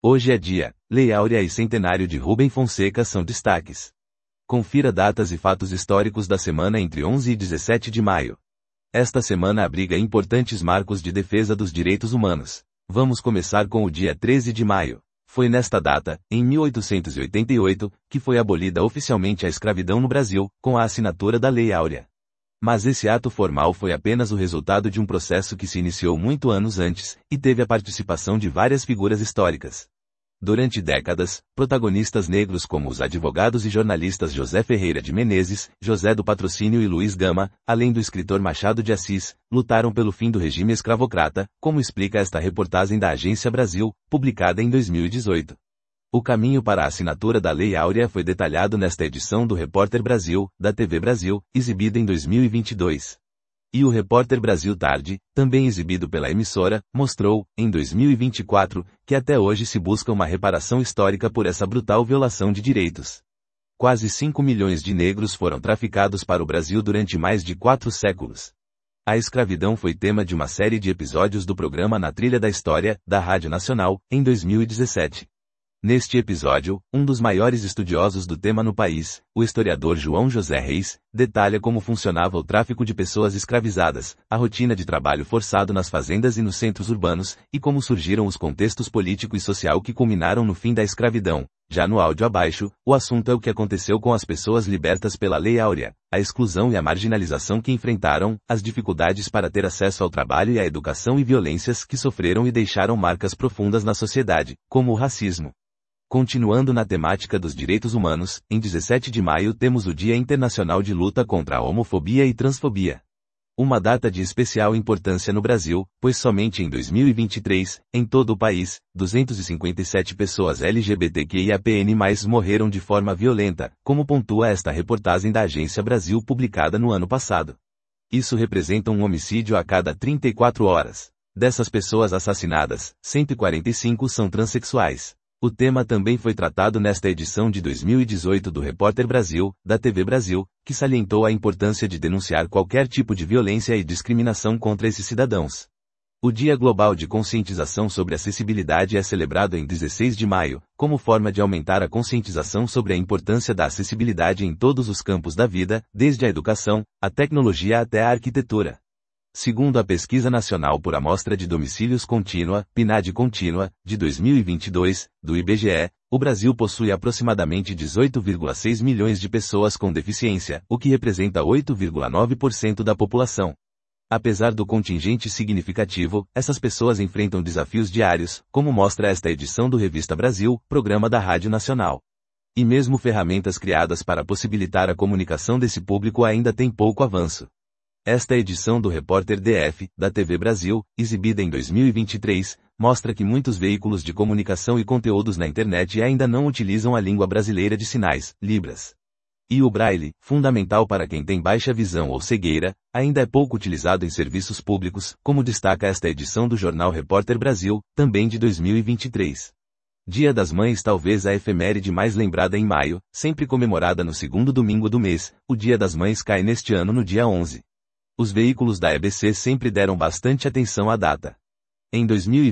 Hoje é dia, Lei Áurea e centenário de Rubem Fonseca são destaques. Confira datas e fatos históricos da semana entre 11 e 17 de maio. Esta semana abriga importantes marcos de defesa dos direitos humanos. Vamos começar com o dia 13 de maio. Foi nesta data, em 1888, que foi abolida oficialmente a escravidão no Brasil, com a assinatura da Lei Áurea. Mas esse ato formal foi apenas o resultado de um processo que se iniciou muito anos antes, e teve a participação de várias figuras históricas. Durante décadas, protagonistas negros como os advogados e jornalistas José Ferreira de Menezes, José do Patrocínio e Luiz Gama, além do escritor Machado de Assis, lutaram pelo fim do regime escravocrata, como explica esta reportagem da Agência Brasil, publicada em 2018. O caminho para a assinatura da Lei Áurea foi detalhado nesta edição do Repórter Brasil, da TV Brasil, exibida em 2022. E o Repórter Brasil Tarde, também exibido pela emissora, mostrou, em 2024, que até hoje se busca uma reparação histórica por essa brutal violação de direitos. Quase 5 milhões de negros foram traficados para o Brasil durante mais de 4 séculos. A escravidão foi tema de uma série de episódios do programa Na Trilha da História, da Rádio Nacional, em 2017. Neste episódio, um dos maiores estudiosos do tema no país, o historiador João José Reis, detalha como funcionava o tráfico de pessoas escravizadas, a rotina de trabalho forçado nas fazendas e nos centros urbanos, e como surgiram os contextos político e social que culminaram no fim da escravidão. Já no áudio abaixo, o assunto é o que aconteceu com as pessoas libertas pela Lei Áurea, a exclusão e a marginalização que enfrentaram, as dificuldades para ter acesso ao trabalho e à educação e violências que sofreram e deixaram marcas profundas na sociedade, como o racismo. Continuando na temática dos direitos humanos, em 17 de maio temos o Dia Internacional de Luta contra a Homofobia e Transfobia. Uma data de especial importância no Brasil, pois somente em 2023, em todo o país, 257 pessoas LGBTQIAPN+ morreram de forma violenta, como pontua esta reportagem da Agência Brasil publicada no ano passado. Isso representa um homicídio a cada 34 horas. Dessas pessoas assassinadas, 145 são transexuais. O tema também foi tratado nesta edição de 2018 do Repórter Brasil, da TV Brasil, que salientou a importância de denunciar qualquer tipo de violência e discriminação contra esses cidadãos. O Dia Global de Conscientização sobre Acessibilidade é celebrado em 16 de maio, como forma de aumentar a conscientização sobre a importância da acessibilidade em todos os campos da vida, desde a educação, a tecnologia até a arquitetura. Segundo a Pesquisa Nacional por Amostra de Domicílios Contínua, PNAD Contínua, de 2022, do IBGE, o Brasil possui aproximadamente 18,6 milhões de pessoas com deficiência, o que representa 8,9% da população. Apesar do contingente significativo, essas pessoas enfrentam desafios diários, como mostra esta edição do Revista Brasil, programa da Rádio Nacional. E mesmo ferramentas criadas para possibilitar a comunicação desse público ainda têm pouco avanço. Esta edição do Repórter DF, da TV Brasil, exibida em 2023, mostra que muitos veículos de comunicação e conteúdos na internet ainda não utilizam a língua brasileira de sinais, Libras. E o Braille, fundamental para quem tem baixa visão ou cegueira, ainda é pouco utilizado em serviços públicos, como destaca esta edição do jornal Repórter Brasil, também de 2023. Dia das Mães, talvez a efeméride mais lembrada em maio, sempre comemorada no segundo domingo do mês, o Dia das Mães cai neste ano no dia 11. Os veículos da EBC sempre deram bastante atenção à data. Em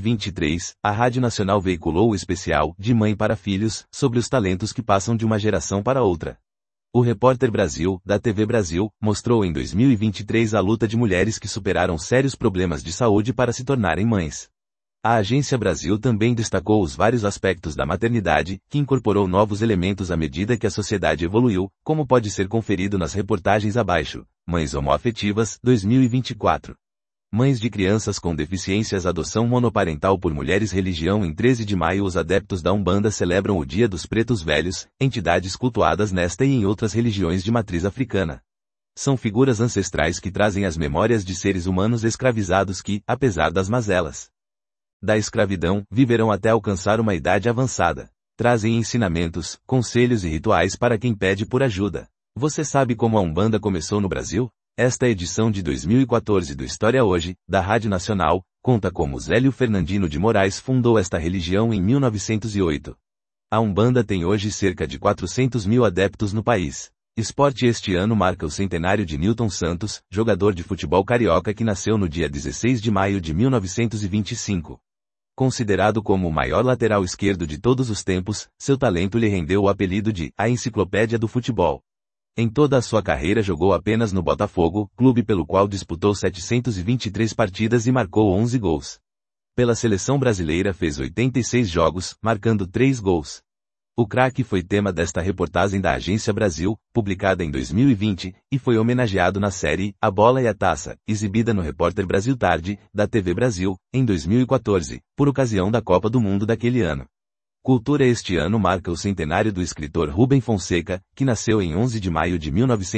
2023, a Rádio Nacional veiculou o especial De Mãe para Filhos, sobre os talentos que passam de uma geração para outra. O Repórter Brasil, da TV Brasil, mostrou em 2023 a luta de mulheres que superaram sérios problemas de saúde para se tornarem mães. A Agência Brasil também destacou os vários aspectos da maternidade, que incorporou novos elementos à medida que a sociedade evoluiu, como pode ser conferido nas reportagens abaixo. Mães Homoafetivas, 2024. Mães de crianças com deficiências, adoção monoparental por mulheres. Religião. Em 13 de maio os adeptos da Umbanda celebram o Dia dos Pretos Velhos, entidades cultuadas nesta e em outras religiões de matriz africana. São figuras ancestrais que trazem as memórias de seres humanos escravizados que, apesar das mazelas da escravidão, viverão até alcançar uma idade avançada. Trazem ensinamentos, conselhos e rituais para quem pede por ajuda. Você sabe como a Umbanda começou no Brasil? Esta edição de 2014 do História Hoje, da Rádio Nacional, conta como Zélio Fernandino de Moraes fundou esta religião em 1908. A Umbanda tem hoje cerca de 400 mil adeptos no país. Esporte. Este ano marca o centenário de Newton Santos, jogador de futebol carioca que nasceu no dia 16 de maio de 1925. Considerado como o maior lateral esquerdo de todos os tempos, seu talento lhe rendeu o apelido de a Enciclopédia do Futebol. Em toda a sua carreira jogou apenas no Botafogo, clube pelo qual disputou 723 partidas e marcou 11 gols. Pela seleção brasileira fez 86 jogos, marcando 3 gols. O craque foi tema desta reportagem da Agência Brasil, publicada em 2020, e foi homenageado na série A Bola e a Taça, exibida no Repórter Brasil Tarde, da TV Brasil, em 2014, por ocasião da Copa do Mundo daquele ano. Cultura este ano marca o centenário do escritor Rubem Fonseca, que nasceu em 11 de maio de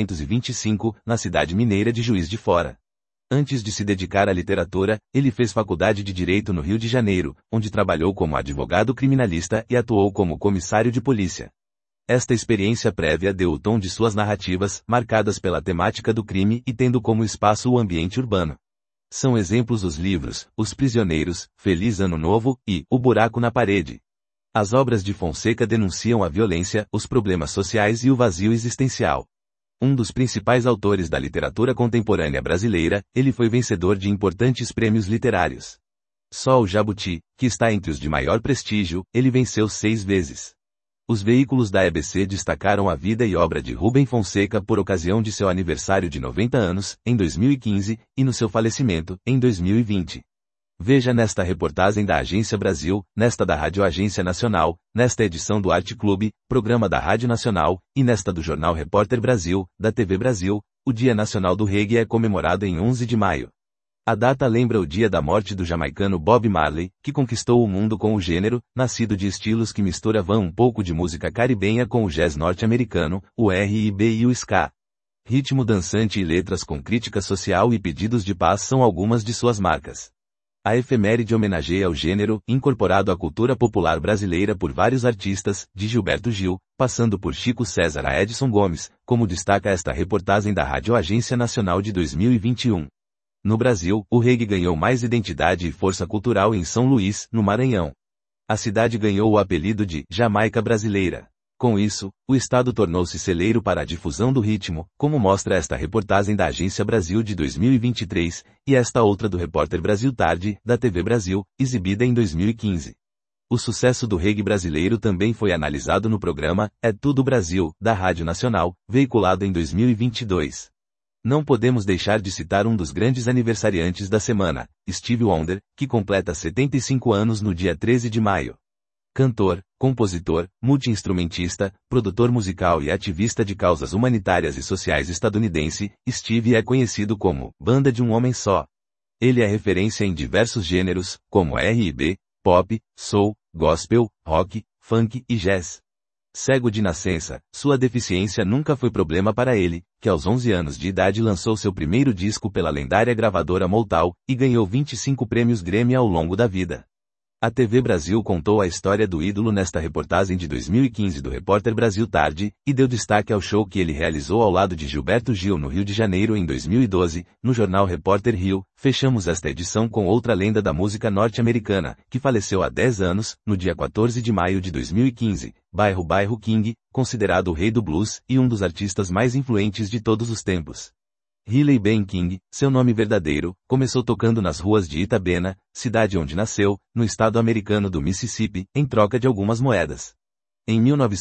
1925, na cidade mineira de Juiz de Fora. Antes de se dedicar à literatura, ele fez faculdade de Direito no Rio de Janeiro, onde trabalhou como advogado criminalista e atuou como comissário de polícia. Esta experiência prévia deu o tom de suas narrativas, marcadas pela temática do crime e tendo como espaço o ambiente urbano. São exemplos os livros Os Prisioneiros, Feliz Ano Novo e O Buraco na Parede. As obras de Fonseca denunciam a violência, os problemas sociais e o vazio existencial. Um dos principais autores da literatura contemporânea brasileira, ele foi vencedor de importantes prêmios literários. Só o Jabuti, que está entre os de maior prestígio, ele venceu 6 vezes. Os veículos da EBC destacaram a vida e obra de Rubem Fonseca por ocasião de seu aniversário de 90 anos, em 2015, e no seu falecimento, em 2020. Veja nesta reportagem da Agência Brasil, nesta da Rádio Agência Nacional, nesta edição do Arte Clube, programa da Rádio Nacional, e nesta do Jornal Repórter Brasil, da TV Brasil, o Dia Nacional do Reggae é comemorado em 11 de maio. A data lembra o dia da morte do jamaicano Bob Marley, que conquistou o mundo com o gênero, nascido de estilos que misturavam um pouco de música caribenha com o jazz norte-americano, o R&B e o ska. Ritmo dançante e letras com crítica social e pedidos de paz são algumas de suas marcas. A efeméride homenageia o gênero, incorporado à cultura popular brasileira por vários artistas, de Gilberto Gil, passando por Chico César a Edson Gomes, como destaca esta reportagem da Rádio Agência Nacional de 2021. No Brasil, o reggae ganhou mais identidade e força cultural em São Luís, no Maranhão. A cidade ganhou o apelido de Jamaica Brasileira. Com isso, o estado tornou-se celeiro para a difusão do ritmo, como mostra esta reportagem da Agência Brasil de 2023, e esta outra do Repórter Brasil Tarde, da TV Brasil, exibida em 2015. O sucesso do reggae brasileiro também foi analisado no programa É Tudo Brasil, da Rádio Nacional, veiculado em 2022. Não podemos deixar de citar um dos grandes aniversariantes da semana, Stevie Wonder, que completa 75 anos no dia 13 de maio. Cantor, compositor, multi-instrumentista, produtor musical e ativista de causas humanitárias e sociais estadunidense, Stevie é conhecido como Banda de um Homem Só. Ele é referência em diversos gêneros, como R&B, pop, soul, gospel, rock, funk e jazz. Cego de nascença, sua deficiência nunca foi problema para ele, que aos 11 anos de idade lançou seu primeiro disco pela lendária gravadora Motown, e ganhou 25 prêmios Grammy ao longo da vida. A TV Brasil contou a história do ídolo nesta reportagem de 2015 do Repórter Brasil Tarde, e deu destaque ao show que ele realizou ao lado de Gilberto Gil no Rio de Janeiro em 2012, no jornal Repórter Rio. Fechamos esta edição com outra lenda da música norte-americana, que faleceu há 10 anos, no dia 14 de maio de 2015, Bairro King, considerado o rei do blues, e um dos artistas mais influentes de todos os tempos. Riley Ben King, seu nome verdadeiro, começou tocando nas ruas de Itabena, cidade onde nasceu, no estado americano do Mississippi, em troca de algumas moedas. Em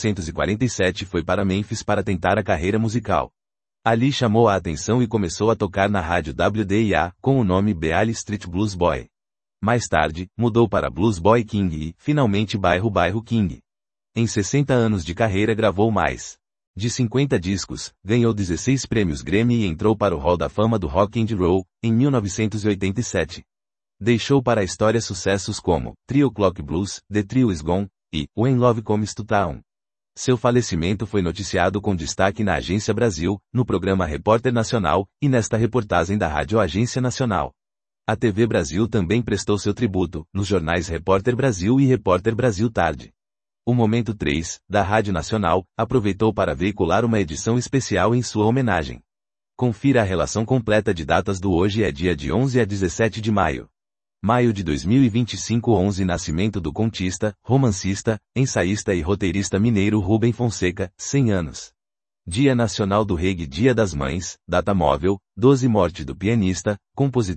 1947 foi para Memphis para tentar a carreira musical. Ali chamou a atenção e começou a tocar na rádio WDIA, com o nome Beale Street Blues Boy. Mais tarde, mudou para Blues Boy King e, finalmente Bairro King. Em 60 anos de carreira gravou mais de 50 discos, ganhou 16 prêmios Grammy e entrou para o Hall da Fama do Rock and Roll, em 1987. Deixou para a história sucessos como 3 O'Clock Blues, The Trio Is Gone, e When Love Comes to Town. Seu falecimento foi noticiado com destaque na Agência Brasil, no programa Repórter Nacional, e nesta reportagem da Rádio Agência Nacional. A TV Brasil também prestou seu tributo, nos jornais Repórter Brasil e Repórter Brasil Tarde. O Momento 3, da Rádio Nacional, aproveitou para veicular uma edição especial em sua homenagem. Confira a relação completa de datas do hoje é dia de 11 a 17 de maio. Maio de 2025 11 Nascimento do contista, romancista, ensaísta e roteirista mineiro Rubem Fonseca, 100 anos. Dia Nacional do Reggae Dia das Mães, data móvel, 12 Morte do pianista, compositor,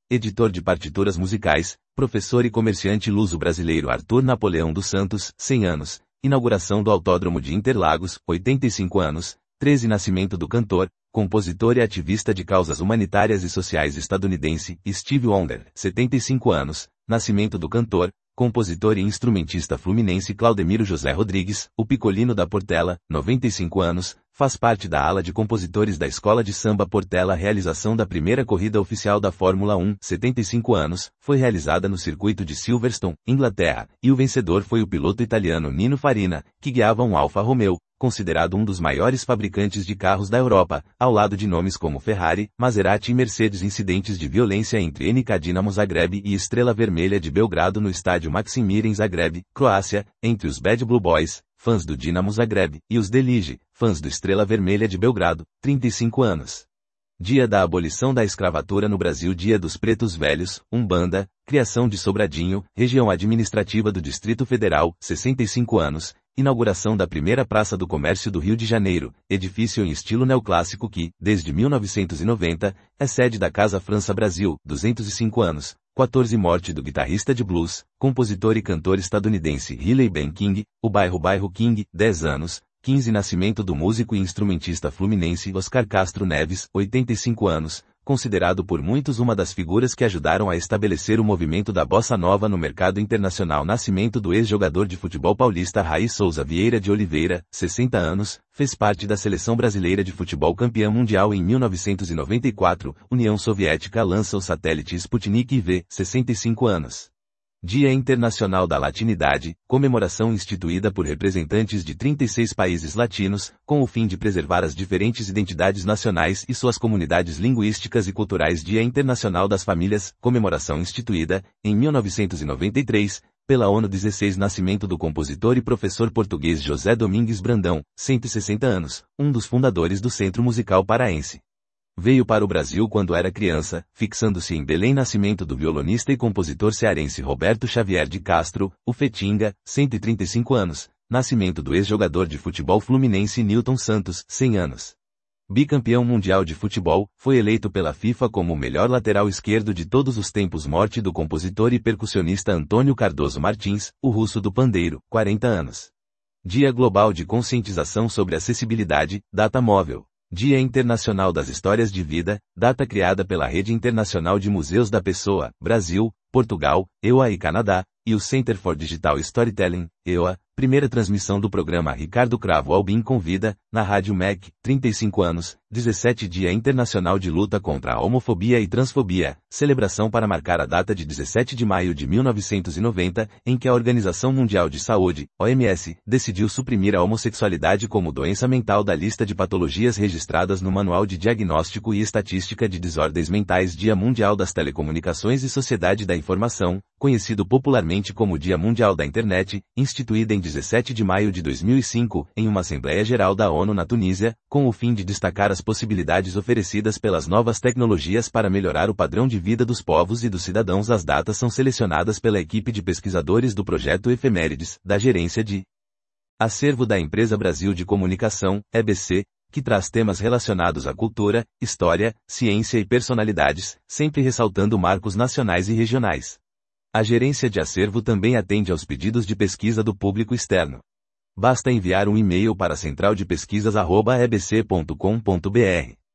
editor de partituras musicais, professor e comerciante luso-brasileiro Arthur Napoleão dos Santos, 100 anos, inauguração do Autódromo de Interlagos, 85 anos, 13 nascimento do cantor, compositor e ativista de causas humanitárias e sociais estadunidense, Stevie Wonder, 75 anos, nascimento do cantor, compositor e instrumentista fluminense Claudemiro José Rodrigues, o Picolino da Portela, 95 anos, faz parte da ala de compositores da Escola de Samba Portela. Realização da primeira corrida oficial da Fórmula 1, 75 anos, foi realizada no circuito de Silverstone, Inglaterra, e o vencedor foi o piloto italiano Nino Farina, que guiava um Alfa Romeo, considerado um dos maiores fabricantes de carros da Europa, ao lado de nomes como Ferrari, Maserati e Mercedes. Incidentes de violência entre NK Dinamo Zagreb e Estrela Vermelha de Belgrado no estádio Maksim Mir em Zagreb, Croácia, entre os Bad Blue Boys, fãs do Dinamo Zagreb, e os Delige, fãs do Estrela Vermelha de Belgrado, 35 anos. Dia da abolição da escravatura no Brasil. Dia dos Pretos Velhos, Umbanda, criação de Sobradinho, região administrativa do Distrito Federal, 65 anos, inauguração da primeira Praça do Comércio do Rio de Janeiro, edifício em estilo neoclássico que, desde 1990, é sede da Casa França Brasil, 205 anos, 14 morte do guitarrista de blues, compositor e cantor estadunidense Riley Ben King, o bairro King, 10 anos, 15 nascimento do músico e instrumentista fluminense Oscar Castro Neves, 85 anos, considerado por muitos uma das figuras que ajudaram a estabelecer o movimento da bossa nova no mercado internacional. Nascimento do ex-jogador de futebol paulista Raí Souza Vieira de Oliveira, 60 anos, fez parte da seleção brasileira de futebol campeã mundial em 1994, União Soviética lança o satélite Sputnik V, 65 anos. Dia Internacional da Latinidade, comemoração instituída por representantes de 36 países latinos, com o fim de preservar as diferentes identidades nacionais e suas comunidades linguísticas e culturais. Dia Internacional das Famílias, comemoração instituída, em 1993, pela ONU. 16 Nascimento do compositor e professor português José Domingues Brandão, 160 anos, um dos fundadores do Centro Musical Paraense. Veio para o Brasil quando era criança, fixando-se em Belém. Nascimento do violonista e compositor cearense Roberto Xavier de Castro, o Fetinga, 135 anos. Nascimento do ex-jogador de futebol fluminense Nilton Santos, 100 anos. Bicampeão mundial de futebol, foi eleito pela FIFA como o melhor lateral esquerdo de todos os tempos. Morte do compositor e percussionista Antônio Cardoso Martins, o russo do pandeiro, 40 anos. Dia Global de Conscientização sobre Acessibilidade, data móvel. Dia Internacional das Histórias de Vida, data criada pela Rede Internacional de Museus da Pessoa, Brasil, Portugal, EUA e Canadá, e o Center for Digital Storytelling, EUA, primeira transmissão do programa Ricardo Cravo Albim Convida, na Rádio MEC, 35 anos, 17 Dia Internacional de Luta contra a Homofobia e Transfobia, celebração para marcar a data de 17 de maio de 1990, em que a Organização Mundial de Saúde, OMS, decidiu suprimir a homossexualidade como doença mental da lista de patologias registradas no Manual de Diagnóstico e Estatística de Desordens Mentais. Dia Mundial das Telecomunicações e Sociedade da Informação, conhecido popularmente como Dia Mundial da Internet, instituída em 17 de maio de 2005, em uma Assembleia Geral da ONU na Tunísia, com o fim de destacar as possibilidades oferecidas pelas novas tecnologias para melhorar o padrão de vida dos povos e dos cidadãos. As datas são selecionadas pela equipe de pesquisadores do projeto Efemérides, da gerência de acervo da Empresa Brasil de Comunicação, EBC, que traz temas relacionados à cultura, história, ciência e personalidades, sempre ressaltando marcos nacionais e regionais. A gerência de acervo também atende aos pedidos de pesquisa do público externo. Basta enviar um e-mail para centraldepesquisas@ebc.com.br.